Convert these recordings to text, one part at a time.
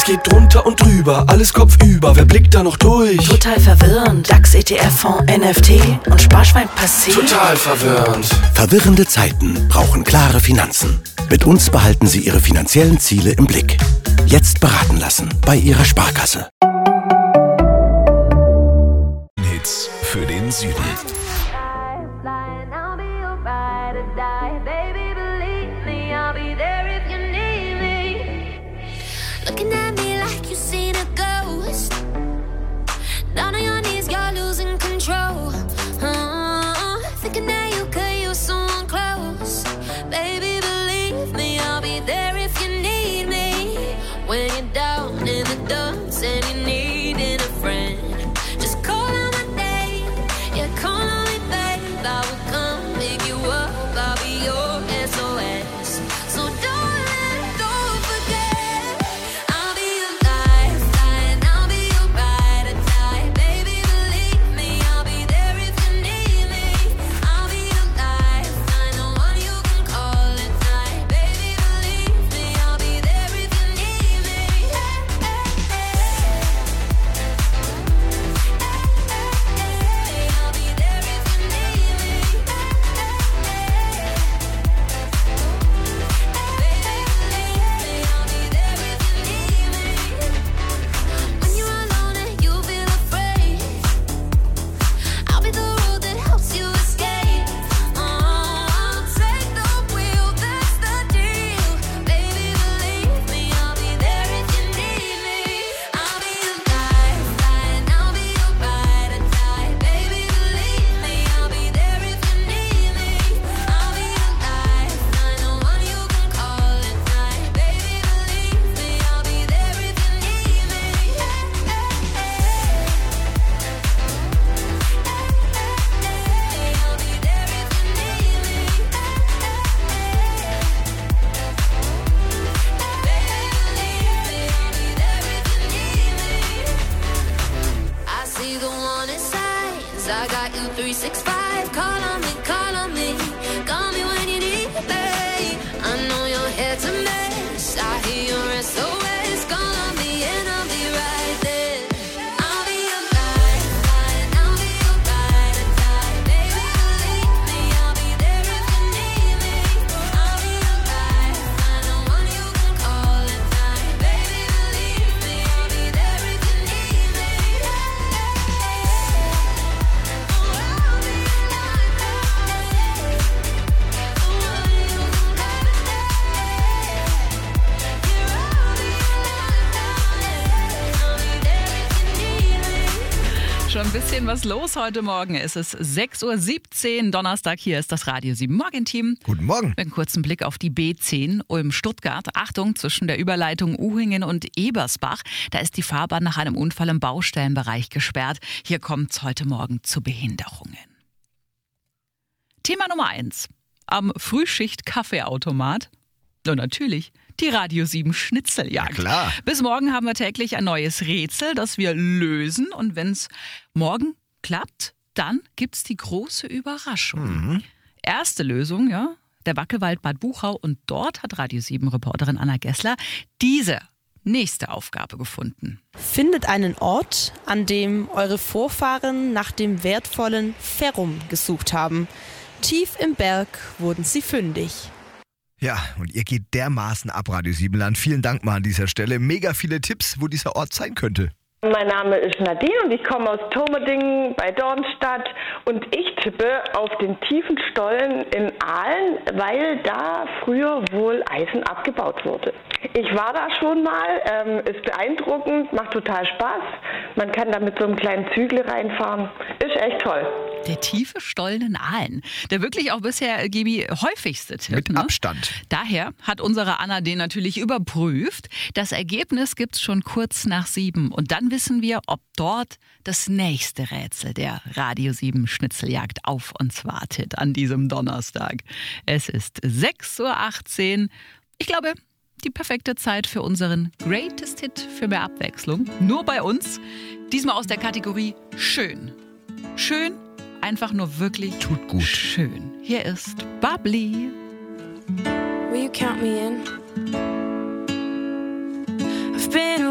geht drunter und drüber, alles kopfüber, wer blickt da noch durch? Total verwirrend, DAX, ETF, Fonds, NFT und Sparschwein passé. Total verwirrend. Verwirrende Zeiten brauchen klare Finanzen. Mit uns behalten Sie Ihre finanziellen Ziele im Blick. Jetzt beraten lassen bei Ihrer Sparkasse. Hits für den Süden. Looking at me like you seen a ghost. Down on your knees, you're losing control. Thinking that you could use someone close. Baby, believe me, I'll be there if you need me. When you're down in the dumps and you needing a friend, just call on my name. Yeah, call on me, babe. I will come pick you up. I'll be your SOS. So don't forget. I'll be your lifeline. I'll be your ride or die. Baby, believe me, I'll be there if you need me. I'll be your lifeline, the one you can call at night. Baby, believe me, I'll be there if you need me. I'll be there if you need me. When you're alone and you feel afraid, I'll be the road that helps you escape. I'll take the wheel, that's the deal. Baby, believe me, I'll be there if you need me. I'll be your lifeline, I'll be your ride or die. Baby, believe me, I'll be there if you need me. I'll be your lifeline, the one you can call at night. Baby, believe me, I'll be there if you need me. I'll be there if you need me. I see the warning signs. I got you 365. Call on me, call on me. Call me when you need me. I know your head's a mess. I hear your SOS. Call on me and I'll be right there. I'll be your lifeline. I'll be your ride or die. Baby, believe me, I'll be there if you need me. I'll be your lifeline, the one you can call at night. Baby, believe me, I'll be there if you need me. Schon ein bisschen was los heute Morgen. Es ist 6:17 Uhr, Donnerstag. Hier ist das Radio 7 Morgenteam. Guten Morgen. Mit einem kurzen Blick auf die B10 Ulm-Stuttgart. Achtung, zwischen der Überleitung Uhingen und Ebersbach. Da ist die Fahrbahn nach einem Unfall im Baustellenbereich gesperrt. Hier kommt es heute Morgen zu Behinderungen. Thema Nummer 1. Am Frühschicht-Kaffeeautomat. Und natürlich die Radio 7 Schnitzeljagd. Ja, klar. Bis morgen haben wir täglich ein neues Rätsel, das wir lösen. Und wenn es morgen klappt, dann gibt es die große Überraschung. Erste Lösung, ja, der Wackelwald Bad Buchau. Und dort hat Radio 7-Reporterin Anna Gessler diese nächste Aufgabe gefunden. Findet einen Ort, an dem eure Vorfahren nach dem wertvollen Ferrum gesucht haben. Tief im Berg wurden sie fündig. Ja, und ihr geht dermaßen ab, Radio 7 Land. Vielen Dank mal an dieser Stelle. Mega viele Tipps, wo dieser Ort sein könnte. Mein Name ist Nadine und ich komme aus Tomerdingen bei Dornstadt und ich tippe auf den tiefen Stollen in Aalen, weil da früher wohl Eisen abgebaut wurde. Ich war da schon mal, ist beeindruckend, macht total Spaß. Man kann da mit so einem kleinen Zügel reinfahren. Ist echt toll. Der tiefe Stollen in Aalen. Der wirklich auch bisher, Gibi, häufigste Tipp. Mit Abstand. Daher hat unsere Anna den natürlich überprüft. Das Ergebnis gibt's schon kurz nach 7. Und dann wissen wir, ob dort das nächste Rätsel der Radio 7 Schnitzeljagd auf uns wartet an diesem Donnerstag. Es ist 6:18 Uhr. Ich glaube, die perfekte Zeit für unseren Greatest Hit für mehr Abwechslung. Nur bei uns. Diesmal aus der Kategorie Schön. Schön, einfach nur wirklich tut gut. Schön. Hier ist Bubbly. Will you count me in? I've been away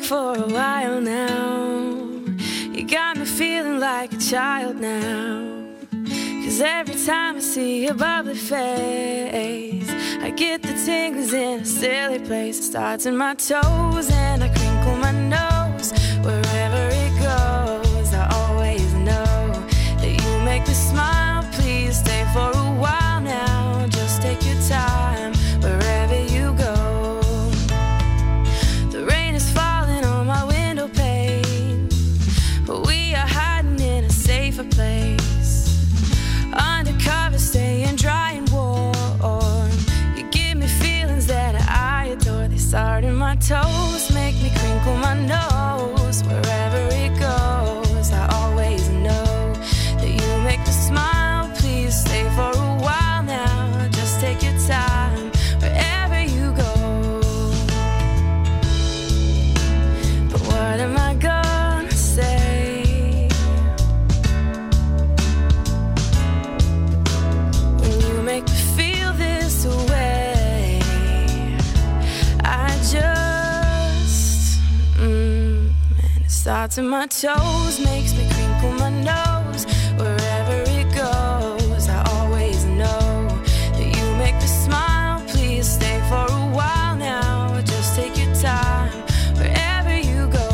for a while now. You got me feeling like a child now. 'Cause every time I see your bubbly face, I get the tingles in a silly place. It starts in my toes and I crinkle my nose. Wherever it goes, I always know that you make me smile. Please stay for a while now. Just take your time wherever you go. The rain is falling on my window pane, but we are hiding in a safer place. Undercover, staying dry and warm. You give me feelings that I adore. They start in my toes, make me crinkle my nose. Wherever it goes, I always know that you make me smile. Please stay for a while now. Just take your time wherever you go. But what am I gonna say? Make me feel this way. I just and it starts in my toes, makes me crinkle my nose. Wherever it goes, I always know that you make me smile. Please stay for a while now. Just take your time wherever you go.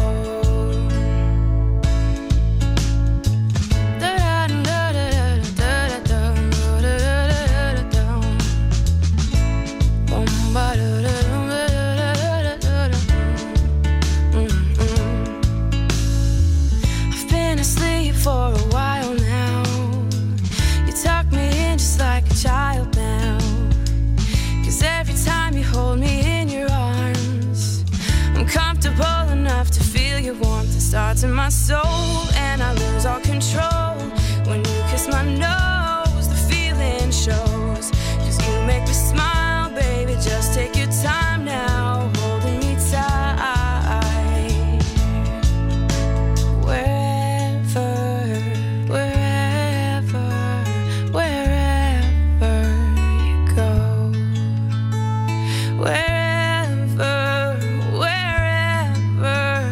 I've been asleep for a while now. You tuck me in just like a child now. 'Cause every time you hold me in your arms, I'm comfortable enough to feel your warmth. It starts in my soul and I lose all control. When you kiss my nose, the feeling shows. 'Cause you make me smile, baby, just take your time now, holding me tight. Wherever, wherever, wherever you go. Wherever, wherever,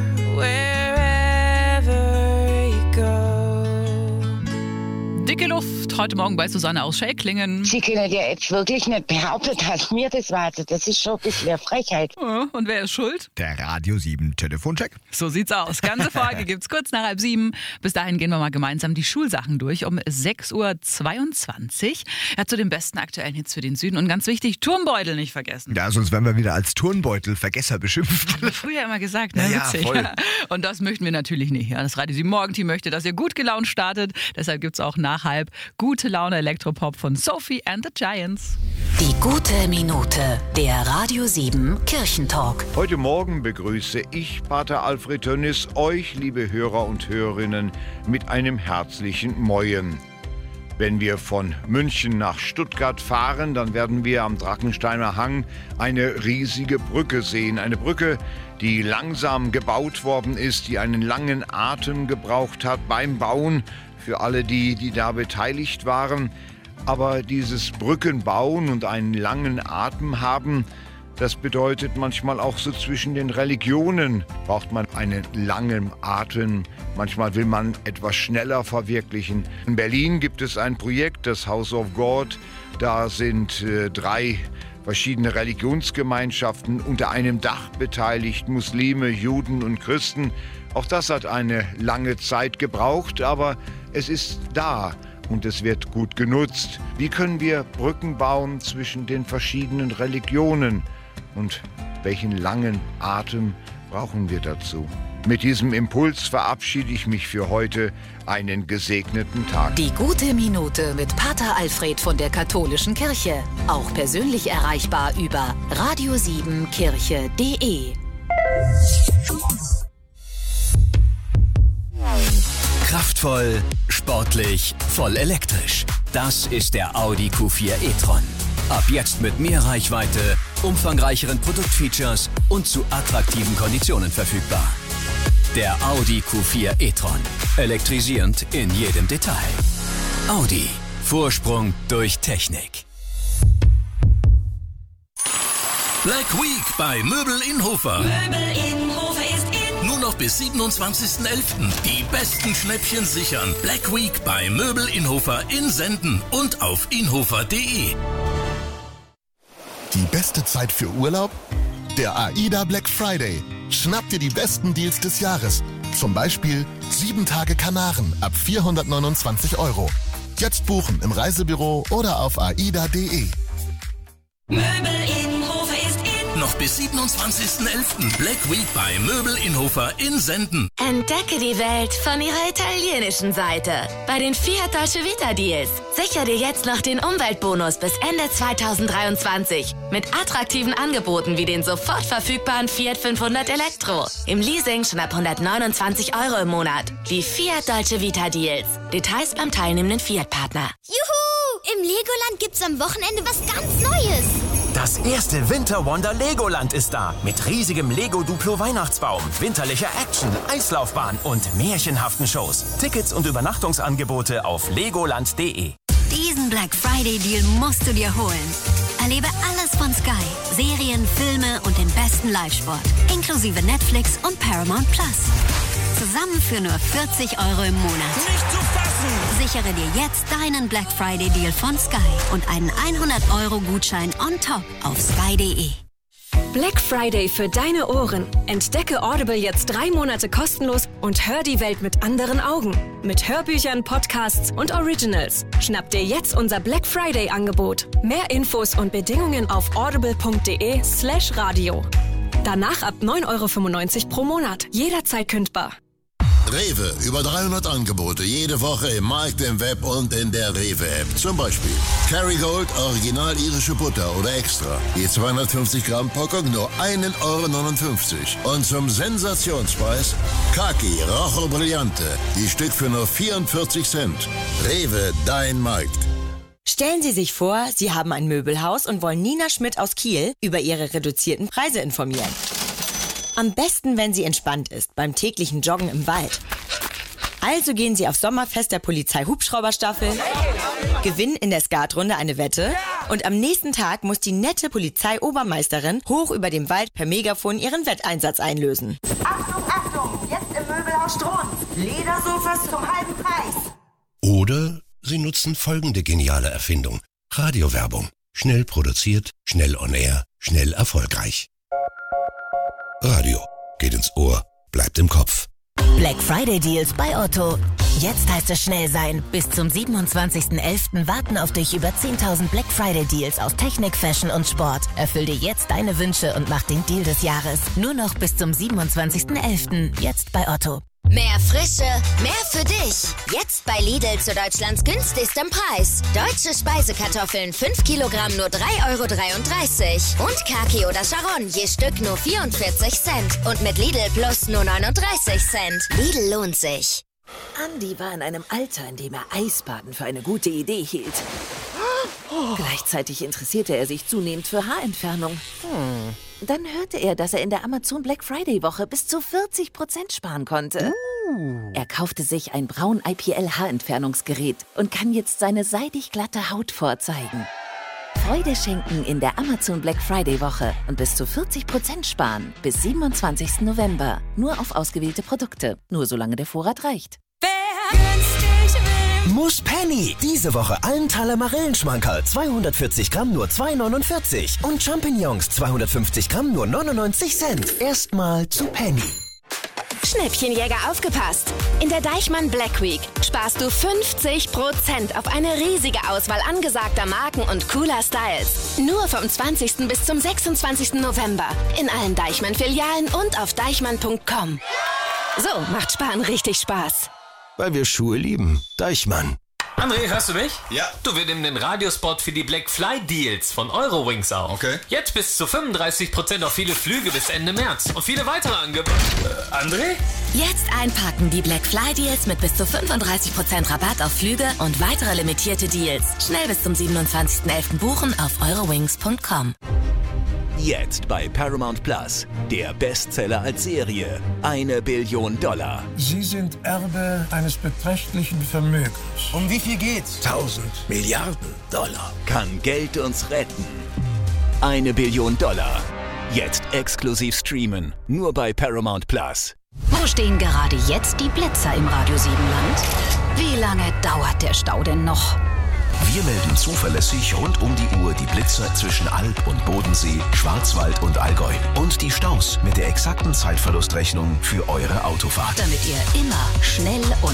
wherever you go. Dicke Luft, heute Morgen bei Susanne aus Schelklingen. Sie können ja jetzt wirklich nicht behaupten, dass mir das war. Das ist schon ein bisschen eine Frechheit. Und wer ist schuld? Der Radio 7 Telefoncheck. So sieht's aus. Ganze Folge gibt's kurz nach 6:30. Bis dahin gehen wir mal gemeinsam die Schulsachen durch um 6:22 Uhr. Ja, zu den besten aktuellen Hits für den Süden. Und ganz wichtig, Turmbeutel nicht vergessen. Ja, sonst werden wir wieder als Turnbeutelvergesser beschimpft. Haben wir früher immer gesagt, ne? Ja, Witzig. voll. Und das möchten wir natürlich nicht. Ja, das Radio 7 Morgenteam möchte, dass ihr gut gelaunt startet. Deshalb gibt's auch nach 6:30 gute Laune Elektropop von Sophie and the Giants. Die gute Minute, der Radio 7 Kirchentalk. Heute Morgen begrüße ich, Pater Alfred Tönnis, euch, liebe Hörer und Hörerinnen, mit einem herzlichen Moin. Wenn wir von München nach Stuttgart fahren, dann werden wir am Drachensteiner Hang eine riesige Brücke sehen. Eine Brücke, die langsam gebaut worden ist, die einen langen Atem gebraucht hat beim Bauen für alle die da beteiligt waren. Aber dieses Brückenbauen und einen langen Atem haben, das bedeutet manchmal auch so zwischen den Religionen braucht man einen langen Atem. Manchmal will man etwas schneller verwirklichen. In Berlin gibt es ein Projekt, das House of God. Da sind 3 verschiedene Religionsgemeinschaften unter einem Dach beteiligt, Muslime, Juden und Christen. Auch das hat eine lange Zeit gebraucht, aber es ist da. Und es wird gut genutzt. Wie können wir Brücken bauen zwischen den verschiedenen Religionen? Und welchen langen Atem brauchen wir dazu? Mit diesem Impuls verabschiede ich mich für heute. Einen gesegneten Tag. Die gute Minute mit Pater Alfred von der Katholischen Kirche. Auch persönlich erreichbar über radio7kirche.de. Kraftvoll, sportlich, voll elektrisch. Das ist der Audi Q4 e-tron. Ab jetzt mit mehr Reichweite, umfangreicheren Produktfeatures und zu attraktiven Konditionen verfügbar. Der Audi Q4 e-tron. Elektrisierend in jedem Detail. Audi. Vorsprung durch Technik. Black Week bei Möbel in Hofer. Möbel in Hofer ist in noch bis 27.11. Die besten Schnäppchen sichern. Black Week bei Möbel Inhofer in Senden und auf inhofer.de. Die beste Zeit für Urlaub? Der AIDA Black Friday. Schnapp dir die besten Deals des Jahres. Zum Beispiel 7 Tage Kanaren ab 429 €. Jetzt buchen im Reisebüro oder auf aida.de. Möbel Inhofer ist in. Noch bis 27.11. Black Week bei Möbel Inhofer in Senden. Entdecke die Welt von ihrer italienischen Seite. Bei den Fiat Dolce Vita Deals. Sicher dir jetzt noch den Umweltbonus bis Ende 2023. Mit attraktiven Angeboten wie den sofort verfügbaren Fiat 500 Elektro. Im Leasing schon ab 129 € im Monat. Die Fiat Dolce Vita Deals. Details beim teilnehmenden Fiat-Partner. Juhu! Im Legoland gibt's am Wochenende was ganz Neues. Das erste Winter Wonder Legoland ist da. Mit riesigem Lego Duplo Weihnachtsbaum, winterlicher Action, Eislaufbahn und märchenhaften Shows. Tickets und Übernachtungsangebote auf legoland.de. Diesen Black Friday Deal musst du dir holen. Erlebe alles von Sky. Serien, Filme und den besten Live-Sport. Inklusive Netflix und Paramount Plus. Zusammen für nur 40 € im Monat. Nicht zu fassen! Sichere dir jetzt deinen Black Friday Deal von Sky und einen 100 € Gutschein on top auf sky.de. Black Friday für deine Ohren. Entdecke Audible jetzt 3 Monate kostenlos und hör die Welt mit anderen Augen. Mit Hörbüchern, Podcasts und Originals. Schnapp dir jetzt unser Black Friday Angebot. Mehr Infos und Bedingungen auf audible.de/radio. Danach ab 9,95 € pro Monat. Jederzeit kündbar. Rewe, über 300 Angebote, jede Woche im Markt, im Web und in der Rewe-App. Zum Beispiel Kerrygold, original irische Butter oder extra. Je 250 Gramm Packung nur 1,59 €. Und zum Sensationspreis Kaki Rojo Brillante, die Stück für nur 44 Cent. Rewe, dein Markt. Stellen Sie sich vor, Sie haben ein Möbelhaus und wollen Nina Schmidt aus Kiel über ihre reduzierten Preise informieren. Am besten, wenn sie entspannt ist, beim täglichen Joggen im Wald. Also gehen Sie auf Sommerfest der Polizei-Hubschrauberstaffel, gewinnen in der Skatrunde eine Wette und am nächsten Tag muss die nette Polizeiobermeisterin hoch über dem Wald per Megafon ihren Wetteinsatz einlösen. Achtung, Achtung! Jetzt im Möbelhaus Strunz. Ledersofas zum halben Preis. Oder Sie nutzen folgende geniale Erfindung. Radiowerbung. Schnell produziert, schnell on air, schnell erfolgreich. Radio. Geht ins Ohr, bleibt im Kopf. Black Friday Deals bei Otto. Jetzt heißt es schnell sein. Bis zum 27.11. warten auf dich über 10.000 Black Friday Deals auf Technik, Fashion und Sport. Erfüll dir jetzt deine Wünsche und mach den Deal des Jahres. Nur noch bis zum 27.11. Jetzt bei Otto. Mehr Frische, mehr für dich. Jetzt bei Lidl zu Deutschlands günstigstem Preis. Deutsche Speisekartoffeln 5 Kilogramm nur 3,33 € und Kaki oder Charon je Stück nur 44 Cent. Und mit Lidl Plus nur 39 Cent. Lidl lohnt sich. Andi war in einem Alter, in dem er Eisbaden für eine gute Idee hielt. Gleichzeitig interessierte er sich zunehmend für Haarentfernung. Dann hörte er, dass er in der Amazon Black Friday Woche bis zu 40% sparen konnte. Er kaufte sich ein Braun IPL Haarentfernungsgerät und kann jetzt seine seidig glatte Haut vorzeigen. Freude schenken in der Amazon Black Friday Woche und bis zu 40% sparen bis 27. November. Nur auf ausgewählte Produkte. Nur solange der Vorrat reicht. Muss Penny. Diese Woche Allenthaler Marillenschmankerl. 240 Gramm nur 2,49 € und Champignons 250 Gramm nur 99 Cent. Erstmal zu Penny. Schnäppchenjäger aufgepasst! In der Deichmann Black Week sparst du 50% auf eine riesige Auswahl angesagter Marken und cooler Styles. Nur vom 20. bis zum 26. November. In allen Deichmann-Filialen und auf deichmann.com. So macht Sparen richtig Spaß. Weil wir Schuhe lieben. Deichmann. André, hörst du mich? Ja. Du, wir nehmen den Radiospot für die Black Fly Deals von Eurowings auf. Okay. Jetzt bis zu 35% auf viele Flüge bis Ende März. Und viele weitere Angebote. André? Jetzt einpacken die Black Fly Deals mit bis zu 35% Rabatt auf Flüge und weitere limitierte Deals. Schnell bis zum 27.11. buchen auf eurowings.com. Jetzt bei Paramount Plus. Der Bestseller als Serie. $1 Billion. Sie sind Erbe eines beträchtlichen Vermögens. Um wie viel geht's? 1.000 Milliarden $. Kann Geld uns retten? $1 Billion. Jetzt exklusiv streamen. Nur bei Paramount Plus. Wo stehen gerade jetzt die Blitzer im Radio 7 Land? Wie lange dauert der Stau denn noch? Wir melden zuverlässig rund um die Uhr die Blitzer zwischen Alb und Bodensee, Schwarzwald und Allgäu. Und die Staus mit der exakten Zeitverlustrechnung für eure Autofahrt. Damit ihr immer schnell und